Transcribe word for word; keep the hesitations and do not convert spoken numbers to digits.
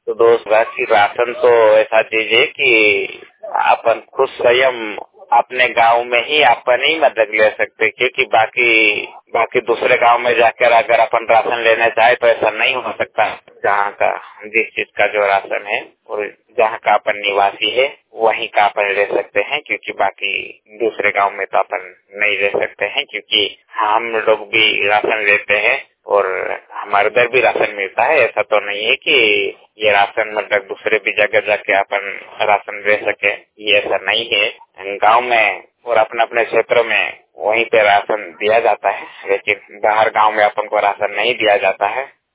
तो दोस्त राशि राशन तो ऐसा चीज है कि अपन खुद स्वयं अपने गांव में ही अपन ही मदद ले सकते, क्योंकि बाकी बाकी दूसरे गांव में जाकर अगर अपन राशन लेने जाए तो ऐसा नहीं हो सकता। जहाँ का जिस चीज का जो राशन है और जहाँ का अपन निवासी है वहीं का अपन ले सकते हैं, क्योंकि बाकी दूसरे गांव में तो अपन नहीं ले सकते हैं, क्योंकि हम लोग भी राशन लेते हैं और हमारे उधर भी राशन मिलता है। ऐसा तो नहीं है कि ये राशन मतलब दूसरे भी जगह जाके अपन राशन ले सके, ये ऐसा नहीं है। गांव में और अपने अपने क्षेत्रों में वहीं पे राशन दिया जाता है, लेकिन बाहर गांव में अपन को राशन नहीं दिया जाता है।